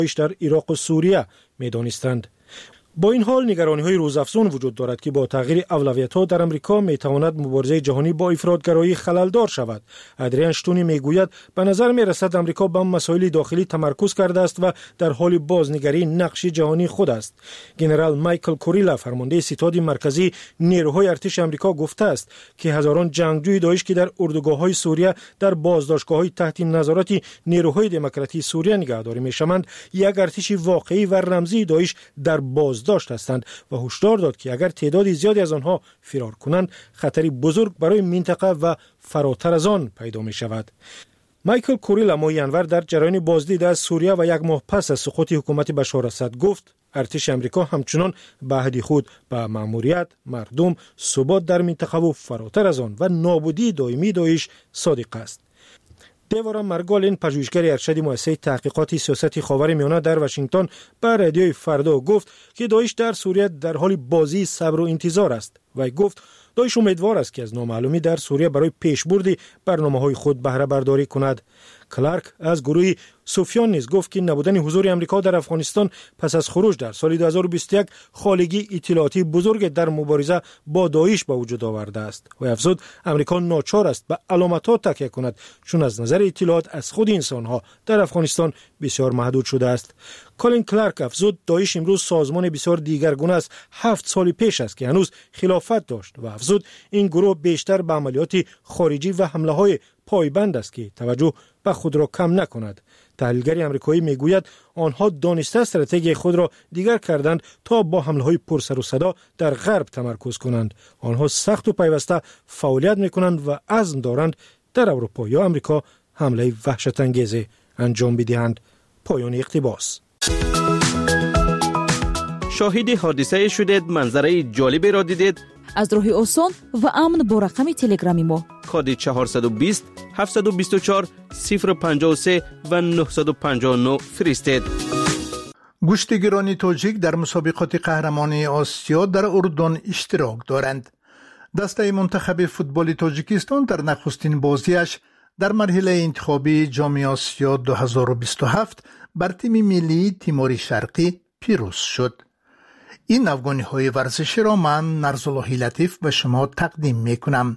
در عراق و سوریه می‌دانستند. با این حال نگرانی‌های روزافزون وجود دارد که با تغییر اولویت‌ها در آمریکا می‌تواند مبارزه جهانی با افراط‌گرایی خلل‌دار شود. ادریان شتونی می‌گوید به نظر می‌رسد آمریکا به مسائل داخلی تمرکز کرده است و در حال بازنگری نقش جهانی خود است. ژنرال مایکل کوریلا فرمانده ستاد مرکزی نیروهای ارتش آمریکا گفته است که هزاران جنگجوی داعش که در اردوگاه‌های سوریه در بازداشتگاه‌های تحت نظارت نیروهای دموکراتی سوریه نگهداری می‌شوند، یک ارتش واقعی و رمزی داعش در داشت هستند و هشدار داد که اگر تعداد زیادی از آنها فرار کنند خطری بزرگ برای منطقه و فراتر از آن پیدا می شود. مایکل کوریلا ماه ینور در جریان بازدید از سوریه و یک ماه پس از سقوط حکومت بشار اسد گفت ارتش آمریکا همچنان به عهد خود به مأموریت، مردم، ثبات در منطقه و فراتر از آن و نابودی دائمی داعش صادق است. دیوارا مرگالین پژوهشگر ارشد مؤسسه تحقیقات سیاست خاورمیانه در واشنگتن به رادیوی فردا گفت که داعش در سوریه در حال بازی صبر و انتظار است و گفت داعش امیدوار است که از نامعلومی در سوریه برای پیشبرد برنامه‌های خود بهره برداری کند. کلارک از گروه سوفیان نیز گفت که نبودن حضور آمریکا در افغانستان پس از خروج در سال 2021 خالگی اطلاعاتی بزرگ در مبارزه با داعش به وجود آورده است و افزود آمریکا ناچار است به علامت‌ها تکیه کند چون از نظر اطلاعات از خود انسان‌ها در افغانستان بسیار محدود شده است. کالین کلارک افزود داعش امروز سازمان بسیار دیگرگونه است 7 سال پیش است که هنوز خلافت داشت و افزود این گروه بیشتر به عملیات خارجی و حمله‌های پایبند است که توجه به خود را کم نکند. تحلیلگر آمریکایی میگوید آنها دانسته استراتژی خود را دیگر کردند تا با حمله‌های پرسر و صدا در غرب تمرکز کنند. آنها سخت و پیوسته فعالیت میکنند و عزم دارند در اروپا یا آمریکا حمله وحشت انگیز انجام بدهند. پایان اقتباس. شاهد حادثه شدید، منظره جالبی را دیدید؟ از راه آسان و امن با رقم تلگرامی ما کد 420 724 053 و 959 فرستید. گشتیگران تاجیک در مسابقات قهرمانی آسیا در اردن اشتراک دارند. دسته منتخب فوتبال تاجیکستان در نخستین بازیش در مرحله انتخابی جام آسیا 2027 بر تیم ملی تیمور شرقی پیروز شد. این افغانی ورزشی را من نرزالله لطیف به شما تقدیم می کنم.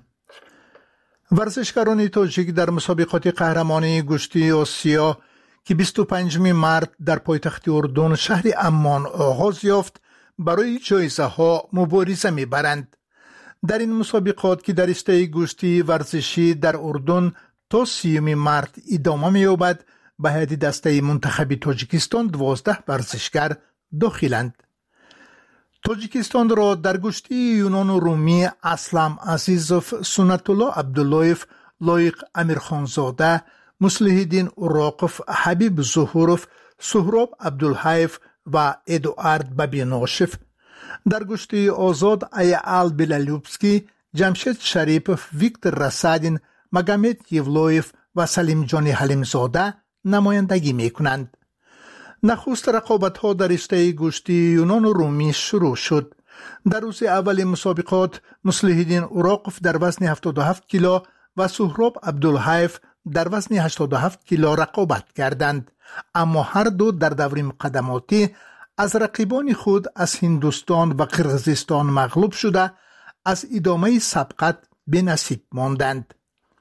ورزشکاران تاجیک در مسابقات قهرمانی گشتی آسیا که 25 مارس در پایتخت اردن شهر عمان آغاز یافت برای جایزه ها مبارزه می برند. در این مسابقات که در رشته گشتی ورزشی در اردن تا 30 مارس ادامه می یابد به هیئت دسته منتخب تاجیکستان 12 ورزشکار داخلند. تاجیکستان را در گشتی یونان و رومی اسلم عزیزوف، سنت الله عبداللهیف، لایق امیرخانزاده، مصلح الدین اوراقف، حبیب ظهوروف، سهراب عبدالحیف و ادوارد بابیناشف، در گشتی آزاد ایال بلالیوبسکی، جمشید شریپوف، ویکتور رسادین، مگامد یولویف و سلیم جانی حلیمزاده نمایندگی می کنند. نخست رقابت‌ها در رشته گشتی یونان و رومی شروع شد. در روز اول مسابقات مصلح الدین اوراقف در وزن 77 کیلو و سهراب عبدالحیف در وزن 87 کیلو رقابت کردند، اما هر دو در دور مقدماتی از رقیبان خود از هندوستان و قرقیزستان مغلوب شده از ادامه سبقت به نصیب ماندند.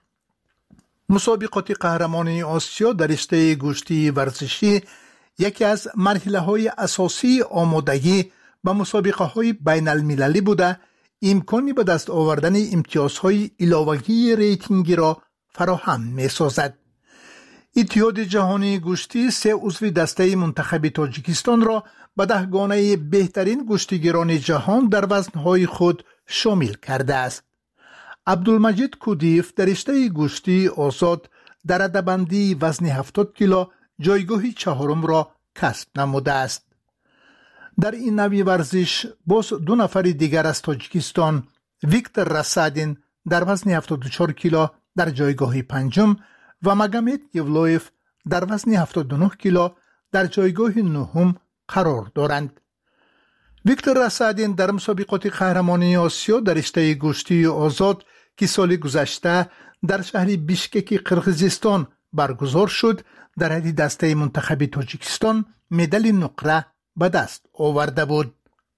مسابقات قهرمانی آسیا در رشته گشتی ورزشی یکی از مرحله‌های اساسی آمادگی به مسابقه‌های بین المللی بوده، امکانی به دست آوردن امتیازهای علاوه‌ای ریتینگی را فراهم می‌سازد. اتحاد جهانی گشتی 3 عضو دسته منتخب تاجیکستان را به 10 گانه بهترین گشتیگران جهان در وزن‌های خود شامل کرده است. عبدالمجید کودیف در رشته گشتی آزاد در رده‌بندی وزن 70 کیلو جایگاه 4 را کسب نموده است. در این نوع ورزش باز 2 نفر دیگر از تاجیکستان، ویکتور رسادین در وزن 74 کیلو در جایگاه 5 و مگامد یولویف در وزن 79 کیلو در جایگاه 9 قرار دارند. ویکتور رسادین در مسابقات قهرمانی آسیا در رشته گشتی آزاد که سال گذشته در شهر بیشکک قرقیزستان برگزار شد در حد دسته منتخب تاجیکستان مدال نقره به دست آورده بود.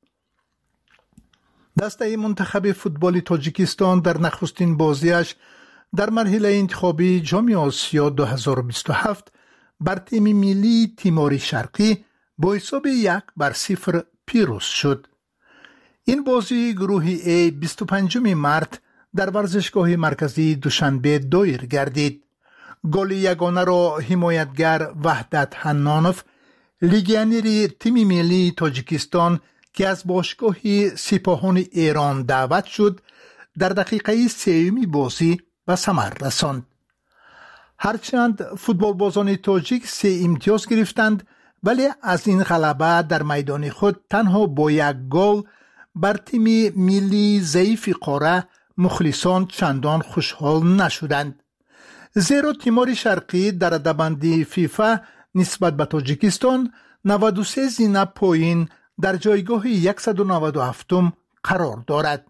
دسته منتخب فوتبال تاجیکستان در نخستین بازیش در مرحله انتخابی جام آسیا 2027 بر تیم ملی تیمور شرقی با حساب 1-0 پیروز شد. این بازی گروه A 25 مارس در ورزشگاه مرکزی دوشنبه دایر گردید. گل یگانه را حمایتگر وحدت حنانوف لیگیونر تیم ملی تاجیکستان که از باشگاه سپاهان ایران دعوت شد در دقیقه 3 بازی به ثمر رساند. هرچند فوتبال بازان تاجیک 3 امتیاز گرفتند ولی از این غلبه در میدان خود تنها با 1 گل بر تیم ملی ضعیف قاره مخلصان چندان خوشحال نشدند. زیرا تیمور شرقی در رده‌بندی فیفا نسبت به تاجیکستان 93 زینه پایین در جایگاه 197 قرار دارد.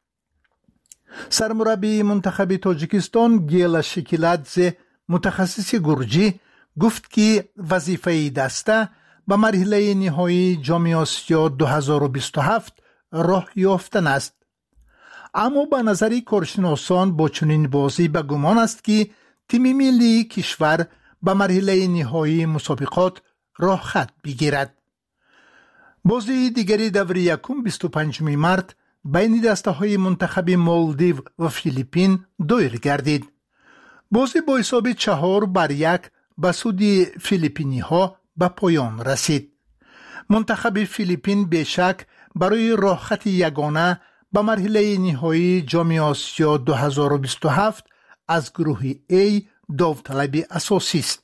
سرمربی منتخب تاجیکستان گیلا شکیلادزه متخصص گرجی گفت که وظیفه دسته به مرحله نهایی جام آسیا 2027 راه یافتن است. اما به نظر کارشناسان با چنین بازی به گمان است که تیم ملی کشور به مرحله نهایی مسابقات راه خط بگیرد. بازی دیگری دور یکم 25 مارس بین دسته های منتخب مالدیو و فیلیپین دایر گردید. بازی با حساب 4-1 به سود فیلیپینی ها به پایان رسید. منتخب فیلیپین بیشک برای راه خط یگانه به مرحله نهایی جام آسیا 2027 از گروه A داوطلب اساسی است.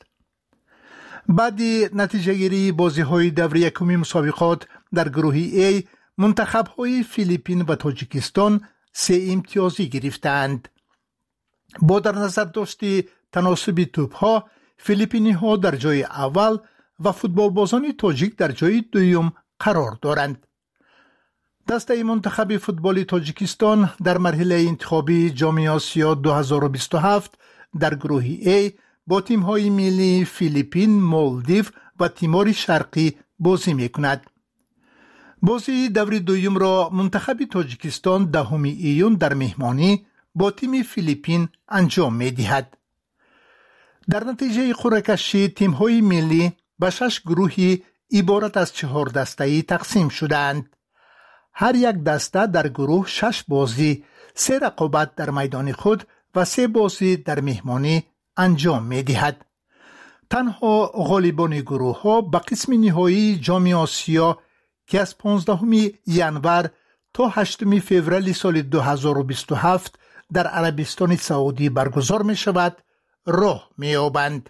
بعد نتیجه گیری بازی های دور یکمی مسابقات در گروه A منتخب های فیلیپین و تاجیکستان 3 امتیازی گرفتند. با در نظر داشتی تناسب توپ ها فیلیپینی ها در جای اول و فوتبال بازان تاجیک در جای دوم قرار دارند. دسته منتخب فوتبال تاجیکستان در مرحله انتخابی جام آسیا 2027 در گروه A با تیم های ملی فیلیپین، مالدیو و تیمور شرقی بازی می کند. بازی دور دوم را منتخب تاجیکستان 10 ایون در مهمانی با تیم فیلیپین انجام می دهد. در نتیجه قرعه کشی تیم های ملی به 6 گروهی عبارت از 4 دسته‌ای تقسیم شدند. هر یک دسته در گروه 6 بازی، 3 رقابت در میدان خود و 3 بازی در مهمانی انجام می دهد. تنها غالبان گروه ها به قسم نهایی جام آسیا که از 15 ژانویه تا 8 فوریه سال 2027 در عربستان سعودی برگزار می شود راه می یابند.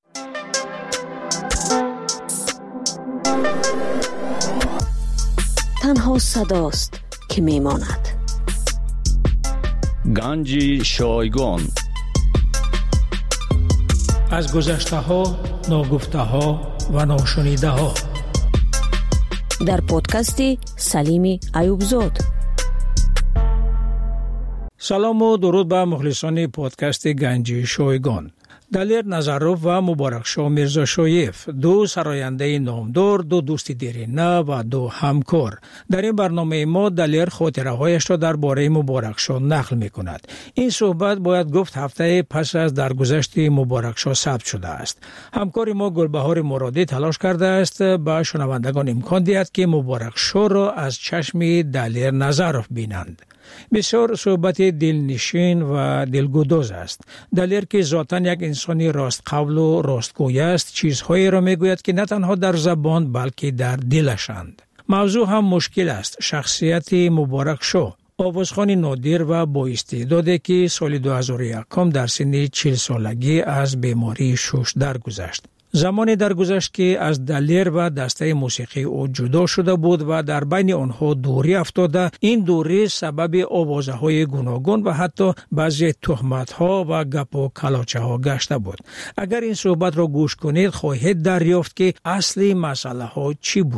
تنها صداست که می ماند. گنج شایگان از گذشته ها، ناگفته ها و ناشنیده ها در پادکست سلیم ایوبزاد. سلام و درود به مخلصان پادکست گنج شایگان. دلیر نظروف و مبارکشاه میرزا شایف، 2 سراینده نامدار، 2 دوست دیرینه و 2 همکار. در این برنامه ما دلیر خاطره هایش را درباره مبارکشاه نقل می کند. این صحبت باید گفت هفته پس از درگذشت مبارکشاه ثبت شده است. همکار ما گلبهار مرادی تلاش کرده است به شنوندگان امکان دهد که مبارکشاه را از چشم دلیر نظروف بینند. بسیار صحبت دلنشین و دلگداز است. دلیر که ذاتاً یک انسانی راست قول و راستگوی است، چیزهایی را میگوید که نه تنها در زبان بلکه در دلشند. موضوع هم مشکل است. شخصیت مبارکشاه، آوازخوان نادر و با استعدادی که سال 2001 در سن 40 سالگی از بیماری شش درگذشت. زمانی درگذشت که از دلیر و دسته موسیقی او جدا شده بود و در بین آنها دوری افتاده. این دوری سبب آوازهای گوناگون و حتی بعضی تهمت‌ها و گپ و کلاچه‌ها گشته بود. اگر این صحبت را گوش کنید خواهید دریافت که اصلی مسئله ها چی بود.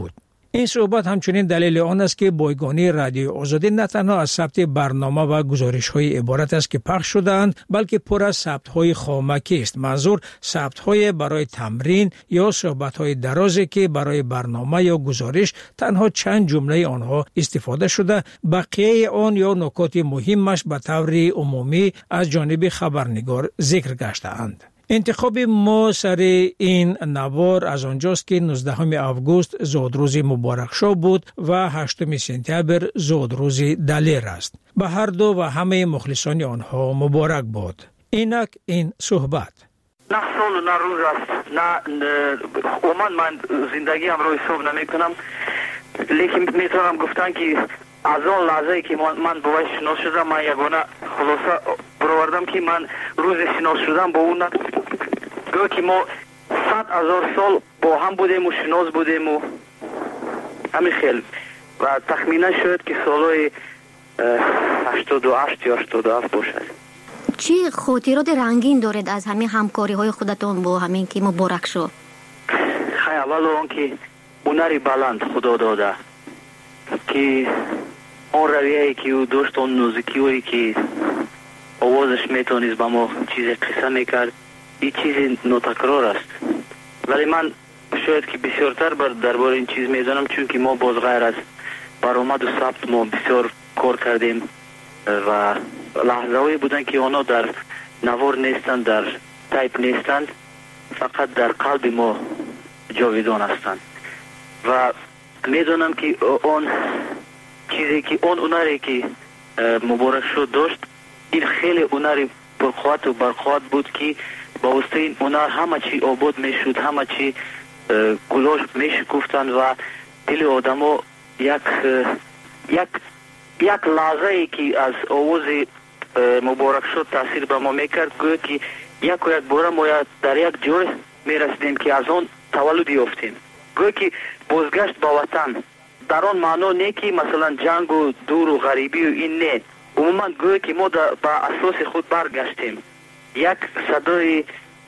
این صحبت همچنین دلیل آن است که بایگانی رادیو آزادی نه تنها از ثبت برنامه و گزارش‌های عبارت است که پخش شده‌اند، بلکه پر از ثبت‌های خامکی است. منظور ثبت‌های برای تمرین یا صحبت‌های درازی که برای برنامه یا گزارش تنها چند جمله آنها استفاده شده، بقیه آن یا نکات مهمش به طور عمومی از جانب خبرنگار ذکر گشته‌اند. انتخاب ما سر این نوار از آنجاست که 19 آگوست زادروز مبارک شو بود و 8 سپتامبر زادروز دلیر است. به هر دو و همه مخلصان آنها مبارک بود. اینک این صحبت. نه سال و نه روز است، نه من زندگی هم رو حساب نمی کنم، لیکن میتونم گفتن که از آن لحظه که من با وی شناس شدم، من یگانه خلاصه برآوردم که من روز شناس شدم با اون گویا که ما 100,000 سال با هم بودیم و شناس بودیم و همین خیلی و تخمینا شد که سالهای 88 یا 87 باشد. چی خاطرات رنگین دارید از همین همکاری های خودتون با همین که مبارک شو؟ خیلی اول اون که هنری بلند خدا داده که اون رویه‌ای که او داشت، اون نوزیکی‌هایی که آوازش میتونست با ما چیز قصه میکرد، این چیز ناتکرار است. ولی من شاید که بسیارتر درباره این چیز میدونم، چون که ما باز غیر از برآمد و ثبت ما بسیار کار کردیم و لحظه‌هایی بودن که اونا در نوار نیستند، در تایپ نیستند، فقط در قلب ما جاویدان هستند. و میدونم که اون چیزی که اون هنری که مبارک شد داشت، این خیلی هنری پرقوت و برقوت بود که با واسطه این هنر همه چی آباد میشد، همه چی گلاش میشکفتند و دل آدما یک لحظه ای که از آواز مبارک شد تاثیر به ما میکرد، گویا که یک و یک بار ما در یک جای میرسیدیم که از آن تولد یافتیم. گویا که بازگشت با وطن در آن معنا نه که مثلا جنگ و دور و غریبی و این نه، عموما گویا که ما با اساس خود برگشتیم. یک صدای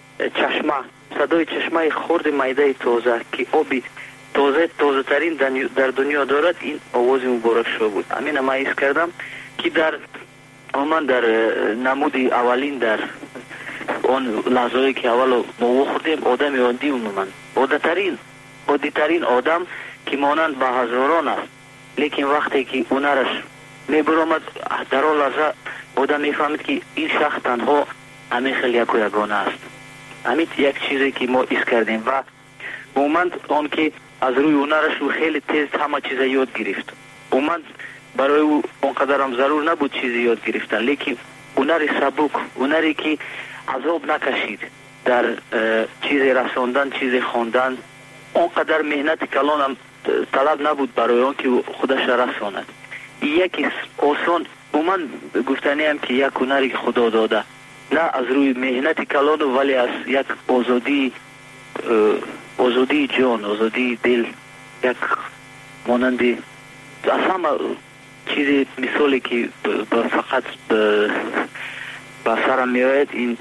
چشمه خرد میده تازه که آبی تازه ترین در دنیا دارد، این آواز مبارک شو بود. همین ما حس کردم که در عموما در نمود اولین در اون لحظه‌ای که اول ما خوردیم آدم عادی، عموما عادی ترین آدم که مانند به هزاران است، لیکن وقتی که هنرش میبرامد در اون لحظه آدم میفهمید که این شخص تنها همین خیلی یک و یگانه است. همین یک چیزی که ما حس کردیم و عموما اون که از روی هنرش او خیلی تیز همه چیز یاد گرفت. عموما برای او اونقدر هم ضرور نبود چیزی یاد گرفتن، لیکن هنر سبک، هنری که عذاب نکشید در چیز رساندن، چیز خواندن، اونقدر مهنت کلان هم طلب نبود برای اون که خودش رساند. یکی آسان عموما گفتنی هم که یک هنری که خدا داده، نه از روی مهنت کلان ولی از یک آزادی جان، آزادی دل، یک مانندی از همه چیزی مثالی که فقط به سرم میآید این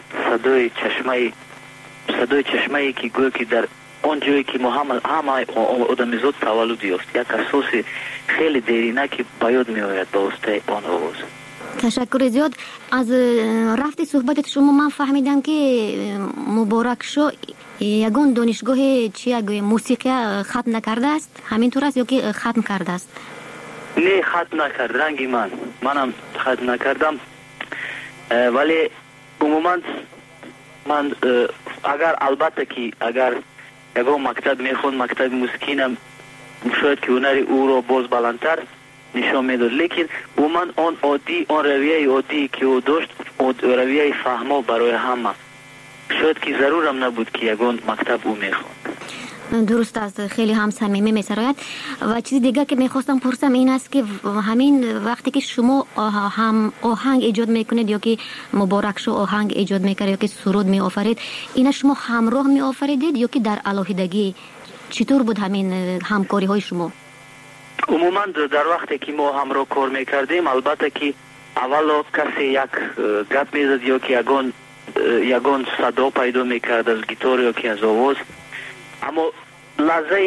صدای چشمه که گویا که در اون جایی که ما همه آدمیزاد تولد یافت، یک اساس خیلی دیرینه که به یاد میآید با واسطه آن آواز. تشکر زیاد. از رفت صحبت شما من فهمیدم که مبارک شو یگان دانشگاه موسیقی ختم نکرده است، همینطور است یا که ختم کرده است؟ نه، ختم نکرد. رنگی منم ختم نکردم، ولی عموما من البته که اگر یگان مکتب میخوند، مکتب موسیقی، شاید که هنری او رو باز بلندتر نشان میداد، لیکن عموما آن رویه عادی که او داشت، رویه فهما برای همه، شاید که ضرورم نبود که یگان مکتب او میخوند. درست است، خیلی هم صمیمی میسراید. و چیز دیگه که میخواستم پرسم این است که همین وقتی که شما هم آهنگ ایجاد میکنید یا که مبارک شو آهنگ ایجاد میکرد یا که سرود میآفرید، اینا شما همراه میآفریدید یا که در علاهیدگی؟ چطور بود همین همکاری های شما؟ عموما در وقتی که ما همراه کار میکردیم، البته که اول کسی یک گپ میزد یا که یگان صدا پیدا میکرد از گیتار یا که از آواز، اما لحظه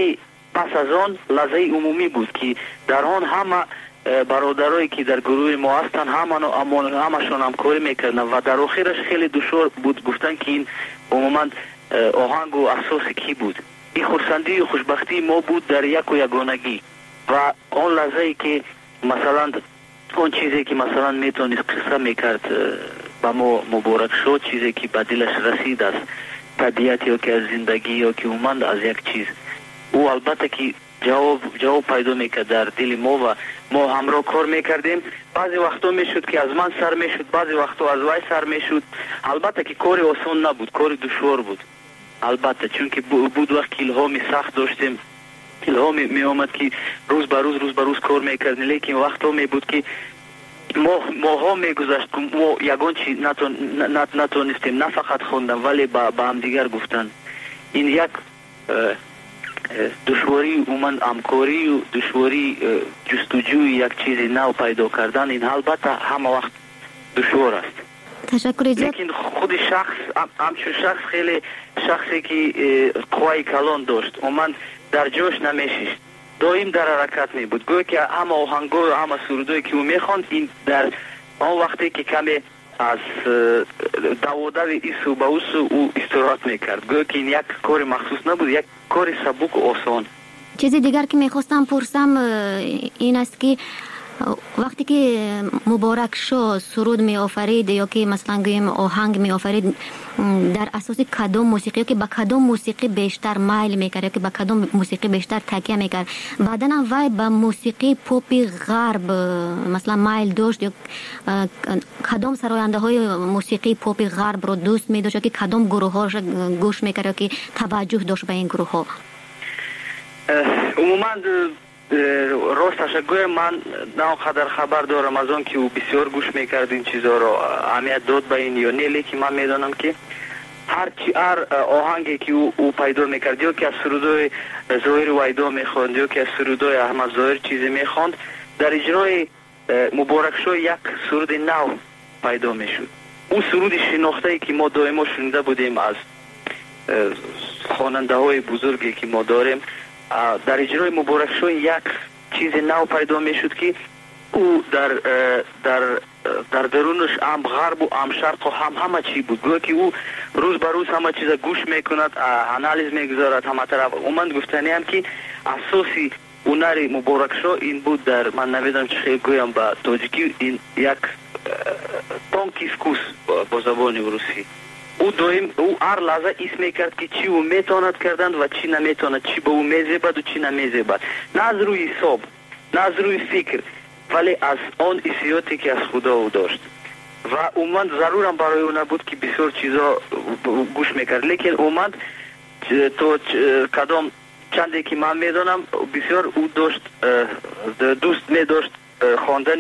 پس از آن لحظه عمومی بود که در آن همه برادرایی که در گروه ما هستن همشون همکاری میکردن و در آخرش خیلی دشوار بود گفتن که این عموما آهنگ و اساس کی بود. این خرسندی و خوشبختی ما بود در یک و یگانگی و آن لحظه که مثلا اون چیزی که مثلا میتونست قصه میکرد با ما مبارک شد، چیزی که به دلش رسید از طبیعت یا که از زندگی یا که اومد از یک چیز، او البته که جواب پیدا میکرد در دل ما و ما همراه کار میکردیم. بعضی وقتا میشد که از من سر میشد، بعضی وقتا از وای سر میشد. البته که کار آسان نبود، کار دشوار بود البته، چون که بود وقت که الهام سخت داشتیم، الهام می آمد که روز به روز کار میکردیم، لیکن وقتا می بود که ماها میگذشت که ما یگان چی نتونستیم نه فقط خوندم ولی با هم دیگر گفتن. این یک دشواری اومن همکاری و دشواری جستجوی یک چیز نو پیدا کردن، این البته همه وقت دشوار است. تشکر. لیکن خود همچون شخص خیلی شخصی که قوای کلان داشت، اومن در جوش نمیشیست، دائم در حرکت می بود. گویا که همه آهنگا و همه سرودایی که او میخواند این در آن وقتی که کمی از دوادر ایسو به اوسو او استراحت میکرد. گویا که این یک کار مخصوص نبود، یک کار سبک و آسان. چیزی دیگر که میخواستم پرسم این است که وقتی که مبارک شو سرود می آفرید یا که مثلا گویم آهنگ می آفرید، در اساس کدام موسیقی که با کدام موسیقی بیشتر مایل میکرد یا که با کدام موسیقی بیشتر تکیه میکرد؟ بعداً وای با موسیقی پاپ غرب مثلا مایل داشت یا کدام سراینده های موسیقی پاپ غرب رو دوست می داشت یا که کدام گروه ها گوش میکرد یا که توجه داشت به این گروه ها؟ عموما راستش گویا من نه قدر خبر دارم از آن که او بسیار گوش میکرد این چیزا رو، اهمیت داد به این یا نه، لیکن من میدانم که هر آهنگی که او پیدا میکرد یا که از سرودای ظاهر ویدا میخواند یا که از سرودای احمد ظاهر چیزی میخواند، در اجرای مبارک شو یک سرود نو پیدا میشد. اون سرود شناخته‌ای که ما دائما شنیده بودیم از خواننده های بزرگی که ما داریم، در اجرای مبارک شو یک چیز نو پیدا میشد که او در درونش هم غرب و هم شرق و همه چی بود. گویا که او روز به روز همه چیز گوش میکند، انالیز میگذارد همه طرف. من گفتنی هم که اساسی هنر مبارک شو این بود، در من نمیدونم چه خیلی گویم با تاجیکی، این یک تانکیسکوس با زبان روسی. او هر لحظه اسم میکرد که چی او میتواند کردن و چی نمیتواند، چی به او میزیبد و چی نمیزیبد، نه از روی حساب نه از روی فکر ولی از آن حسیاتی که از خدا او داشت و اومد ضرورم برای او نبود که بسیار چیزا گوش میکرد. لیکن اومد تو کدام چندی که من میدانم بسیار او داشت دوست میداشت خواندن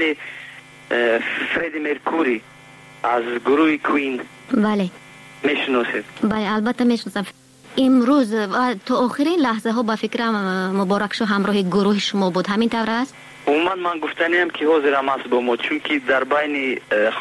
فردی مرکوری از گروه کوین. بله میشناسید؟ بله البته میشناسم. امروز تو آخرین لحظه ها با فکرم مبارک شو همراه گروه شما بود، همین طور است؟ من گفتنیم که حاضرم است با ما، چون که در بین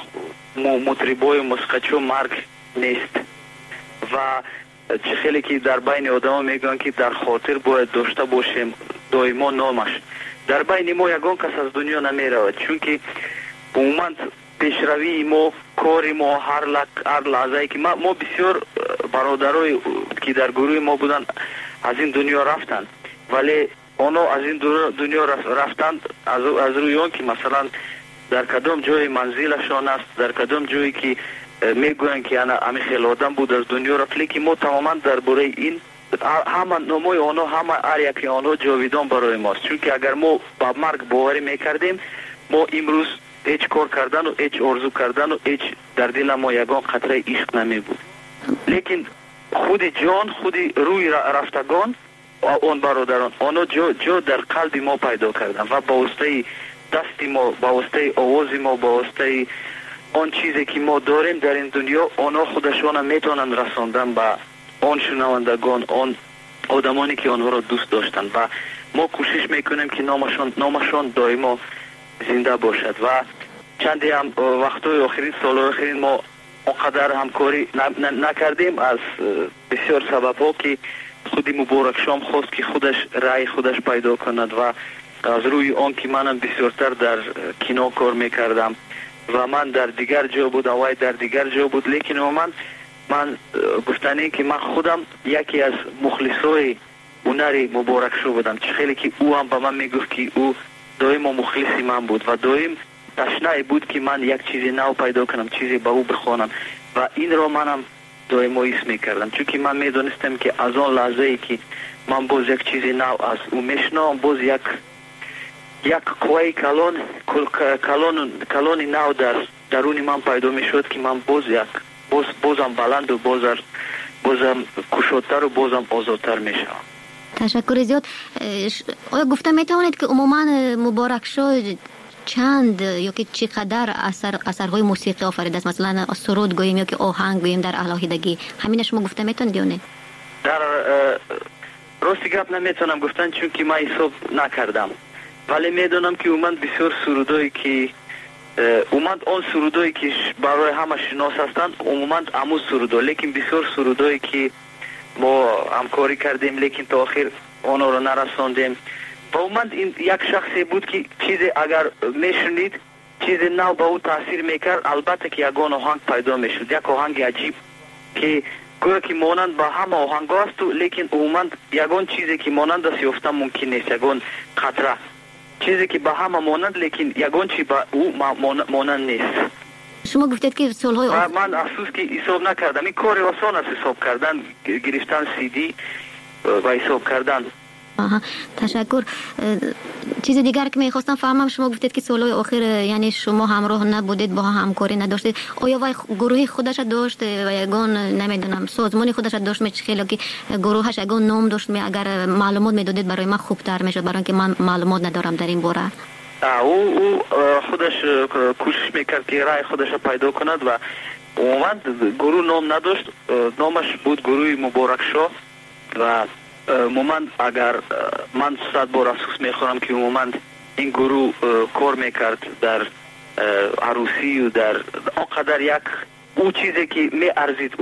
مطربای و موسیقیچو مرگ نیست و چه خیلی که در بین آدم میگن که در خاطر باید داشته باشیم دائما نامش. در بین ما یگان کس از دنیا نمیرود، چون که عموما پیشروی ما، کار ما، هر لحظه که ما بسیار برادرای که در گروه ما بودن از این دنیا رفتن، ولی اونا از این دنیا رفتن از روی اون که مثلا در کدام جای منزلشان است، در کدام جایی که میگوین که همه خیلی آدم بود از دنیا رفت، لیکن ما تماما درباره این همه نامای آنها، همه هر یکی آنها جاویدان برای ماست. چون که اگر ما با مرگ باوری میکردیم، ما امروز هیچ کار کردن و هیچ آرزو کردن و هیچ در دل ما یگان قطره عشق نمی بود. لیکن خود جان، خود روی رفتگان اون برادران آنها جا در قلب ما پیدا کردن و با واسطه دست ما، با واسطه آواز ما، با واسطه آن چیزی که ما داریم در این دنیا، آنها خودشان میتونن رساندن به آن شنوندگان، آن آدمانی که آنها را دوست داشتن و ما کوشش میکنیم که نامشان دائما زنده باشد. و چندی هم وقتای آخرین، سال آخرین ما اونقدر همکاری نکردیم از بسیار سبب ها که خودی مبارک شام خواست که خودش رای خودش پیدا کند و از روی آن که منم بسیارتر در کینو کار میکردم و من در دیگر جا بود و وای در دیگر جا بود، لیکن من گفتنی که من خودم یکی از مخلصای هنر مبارک شو بودم، چه خیلی که او هم به من میگفت که او دائم مخلصی من بود و دائم تشنه بود که من یک چیزی نو پیدا کنم، چیزی به او بخوانم و این را منم دائم حس میکردم، چون که من میدونستم که از آن لحظه ای که من باز یک چیزی نو از او میشنوم، باز یک قوی کلون نو در درون من پیدا میشد که من بازم بلند و بازم کشادتر و بازم آزادتر میشم. تشکر زیاد. آیا گفته میتوانید که عموما مبارک شو چند یا که چقدر اثرهای موسیقی آفریده است؟ مثلا سرود گوییم یا که آهنگ گوییم در علاهیدگی، همین شما گفته میتونید یا نه؟ در راستی گپ نمیتونم گفتن چون که من حساب نکردم، ولی میدونم که اومد بسیار سرودایی که اومد آن سرودایی که برای همه شناس هستند اومد اموز سرودا، لیکن بسیار سرودایی که ما همکاری کردیم لیکن تا آخر آن را نرساندیم و اومد این یک شخصی بود که چیزی اگر میشنید چیزی نو به او تاثیر میکرد، البته که یگان آهنگ پیدا میشد، یک آهنگ عجیب که گویا که مانند با همه آهنگ است، لیکن اومد یگان چیزی که مانند است یافتن ممکن نیست، یگان خطره چیزی که به همه مانند لیکن یگان چی به او مانند نیست. شما گفتید که سالهای من افسوس که حساب نکردم، این کار آسان است حساب کردن، گرفتن CD و حساب کردن. تشکر. چیز دیگر که میخواستم فهمم، شما گفتید که سالهای آخر یعنی شما همراه نبودید، با همکاری نداشتید، آیا وای گروه خودش داشت و یگان نمیدونم سازمان خودش داشت؟ خیلی که گروهش یگان نام داشت، اگر معلومات میدادید برای من خوبتر میشد، برای اینکه من معلومات ندارم در این باره. او خودش کوشش میکرد که رای خودش پیدا کند و اومد گروه نام نداشت، نامش بود گروه مبارک شو و مومند اگر من 100 بار افسوس میخورم که مومند این گروه کار میکرد در عروسی و در آنقدر یک او چیزی که می ارزید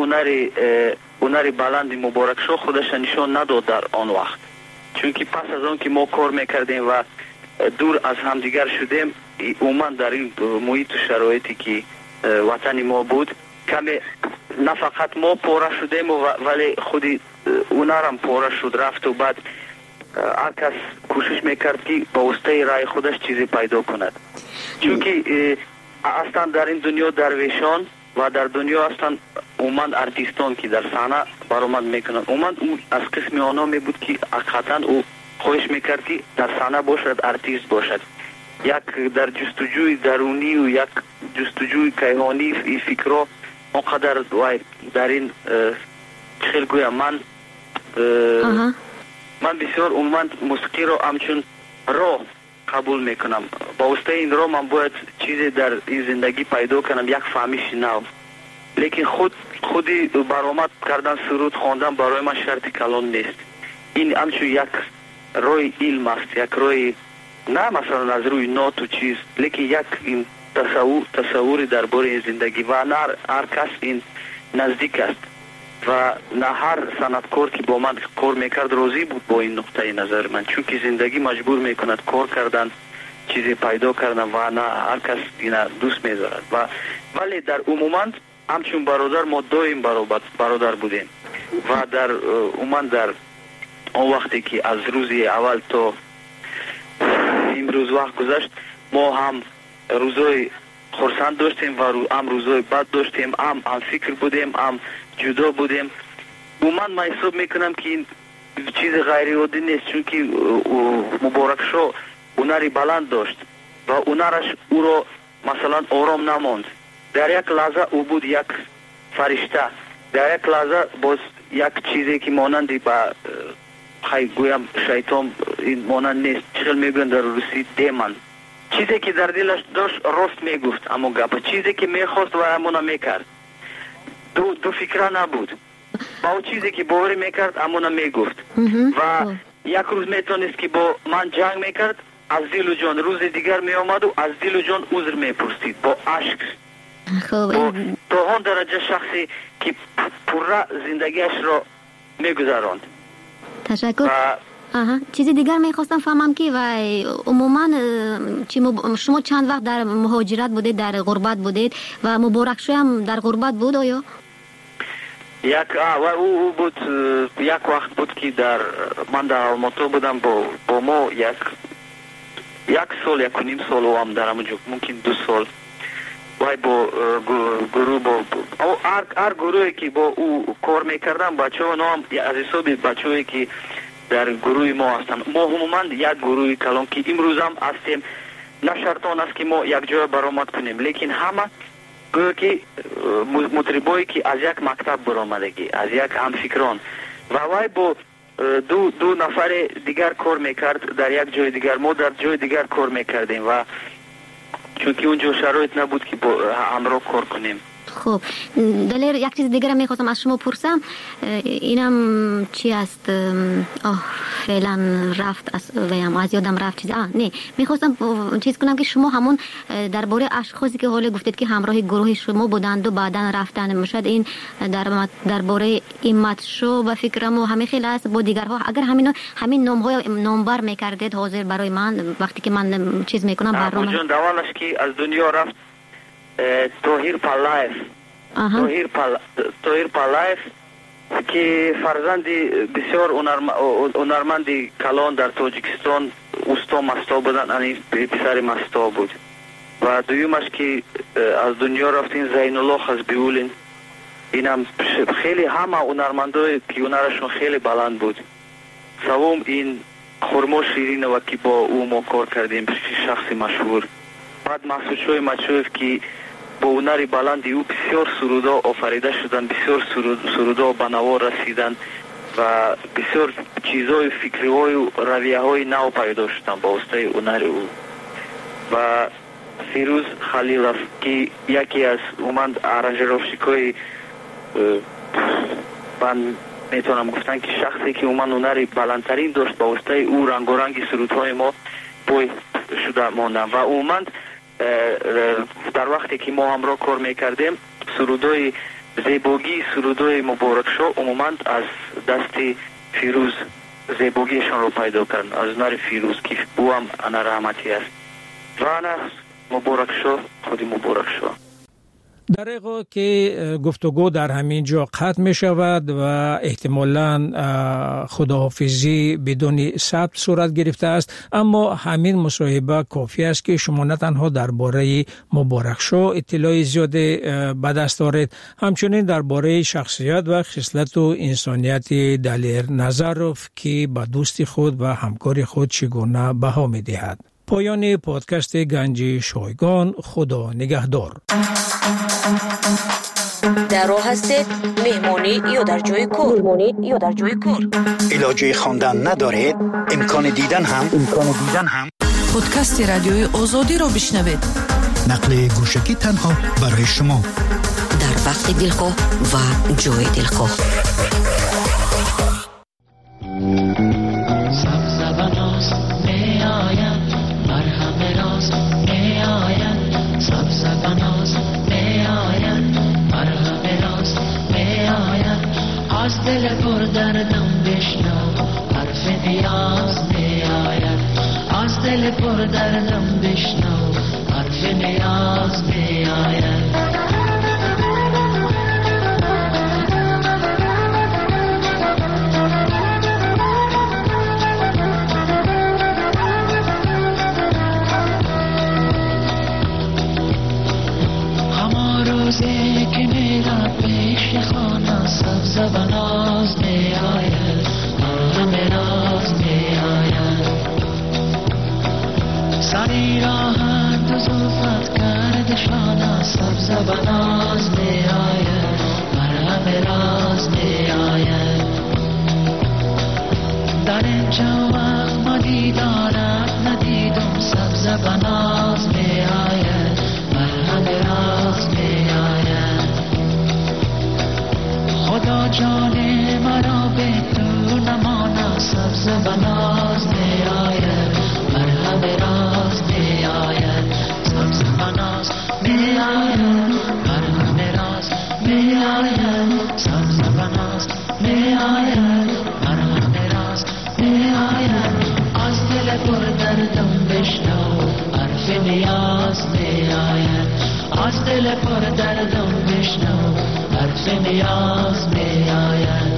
هنر بلند مبارک شو خودش نشان نداد در آن وقت، چون که پس از آن که ما کار میکردیم و دور از همدیگر شدیم، اومد در این محیط و شرایطی که وطن ما بود کمی نه فقط ما پاره شدیم ولی خودی اونارم پاره شد رفت و بعد هر کس کوشش میکرد که با واسطه رای خودش چیزی پیدا کند، چون که اصلا در این دنیا درویشان و در دنیا اصلا اومد ارتیستان که در صحنه برآمد میکنند، اومد از قسم آنها می بود که حقیقتا او خواهش میکرد که در صحنه باشد، ارتیست باشد، یک در جستجوی درونی و یک جستجوی کیهانی این فکرها اونقدر در این خیلی گویم من بسیار اومد موسیقی رو همچون راه قبول میکنم، با واسطه این راه من باید چیزی در این زندگی پیدا کنم، یک فهمیش نو، لیکن خودی برآمد کردن سرود خواندن برای من شرط کلان نیست، این همچون یک روی علم است، یک روی نه مثلا از روی نوت و چیز، لیکن یک این تصوری درباره زندگی و نه هر کس این نزدیک است و نه هر صنعتکار که با من کار میکرد راضی بود با این نقطه نظر من، چون که زندگی مجبور میکند کار کردن، چیزی پیدا کردن و نه هر کس این دوست میذارد ولی در عموما همچون برادر ما دویم برادر بودیم و در عموما در اون وقتی که از روزی اول تا امروز وقت گذشت ما هم روزای خرسند داشتیم و هم روزای بد داشتیم، هم فکر بودیم، هم جدا بودیم. من حساب میکنم که این چیز غیر عادی نیست، چون که مبارک شو هنری بلند داشت و هنرش او را مثلا آرام نماند، در یک لحظه او بود یک فرشته، در یک لحظه باز یک چیزی که مانندی با گویم شیطان این مانند نیست، چخل میگن در روسی دیمن، چیزی که در دلش داشت راست میگفت، اما گپ چیزی که میخواست و همونا میکرد، دو فکره نبود، با او چیزی که باوری میکرد همونا میگفت و یک روز میتونست که با من جنگ میکرد، از دل و جان روز دیگر میامد و از دل و جان عذر میپرسید با عشق، تا آن درجه شخصی که پره زندگیش را میگذراند تشکر. چیزی دیگر میخواستم فهمم که و عموما شما چند وقت در مهاجرت بودید، در غربت بودید و مبارک شو هم در غربت بود آیا؟ او بود یک وقت بود که من در آلماتو بودم با ما یک سال 1.5 سال هم در همونجا ممکن 2 سال وای با گروه هر گروهی که با او کار میکردم بچه ها نام از حساب بچه هایی که در گروه ما هستن. ما عموما یک گروه کلان که امروز هم هستیم، نه شرطان است که ما یک جای برآمد کنیم، لیکن همه گویا که مطربایی که از یک مکتب برآمدگی، از یک همفکران و وای با دو نفر دیگر کار میکرد در یک جای دیگر، ما در جای دیگر کار میکردیم و چون که اونجا شرایط نبود که با همراه کار کنیم. خب دلیر یک چیز دیگر میخواستم از شما پرسم، اینم چی است؟ فعلا رفت از یادم رفت چیز نه میخواستم چیز کنم که شما همون درباره اشخاصی که حالا گفتید که همراه گروه شما بودند و بعداً رفتن، مشاید این درباره ایمت شو و فکرم و همه خیلی است با دیگرها، اگر همین نامبر میکردید حاضر برای من وقتی که من چیز میکنم برنامه جون دوالش که از دنیا رفت توهیر پالایف که فرزندی بسیار هنرمندی کلان در تاجیکستان اوستا مستا بودن، این پسر مستا بود و دویمش که از دنیا رفتین زین الله از بیولین، اینم خیلی همه هنرمندای که هنرشون خیلی بلند بود. سوم این خرما شیرین و که با او ما کار کردیم، شخص مشهور. بعد محسود شوی مچوف که با هنر بلندی او بسیار سرودا آفریده شدن، بسیار سرودا به نوا رسیدن و بسیار چیزهای فکری های و رویه های نو پیدا شدن با واسطه هنر او. و فیروز خلیلوف که یکی از اومند ارنجروفشیکای من میتونم گفتن که شخصی که اومد هنر بلندترین داشت با واسطه او رنگ و رنگ سرودهای ما پای شده ماندن و اومد در وقتی که ما همراه کار میکردیم سرودای زیباگی، سرودای مبارک شو عموما از دست فیروز زیباگیشان رو پیدا کردن، از هنر فیروز که او هم انا رحمتی است و انا مبارک شو خودی مبارک شو. در حقیقت که گفتگو در همین جا قطع می شود و احتمالاً خداحافظی بدون ثبت صورت گرفته است، اما همین مصاحبه کافی است که شما نه تنها درباره مبارک شو اطلاع زیاد به دست دارید، همچنین درباره شخصیت و خصلت و انسانیت دلیر نظروف که به دوست خود و همکار خود چگونه بها می دهد. پایان پادکست گنج شایگان. خدا نگهدار. در راه هستید مهمانی یا در جای کار علاجه خواندن ندارید، امکان دیدن هم پادکست رادیوی آزادی را بشنوید، نقل گوشکی تنها برای شما در وقت دلخواه و جای دلخواه. از دل پر دردم بشنو حرف نیاز می آید، از دل پر دردم بشنو حرف نیاز می آید. همه روزی که میرم پیش خانه سبز و ناز می آید، همه راز می آید. سری راحت و زلفت کرد شانه سبز و ناز می آید، همه راز می آید. در اینجا وقت ما دیدارت ندیدم سبز و ناز می آید، همه راز می آید. خدا جان مرا به تو نماند سبز و ناز می آید، مرهم راز می آید، سبز و ناز می آید، مرهم راز می آید، سبز و ناز می آید، مرهم راز دل پر دردم بشنو حرف نیاز می آید از دل پر دردم بشنو حرف نیاز می آید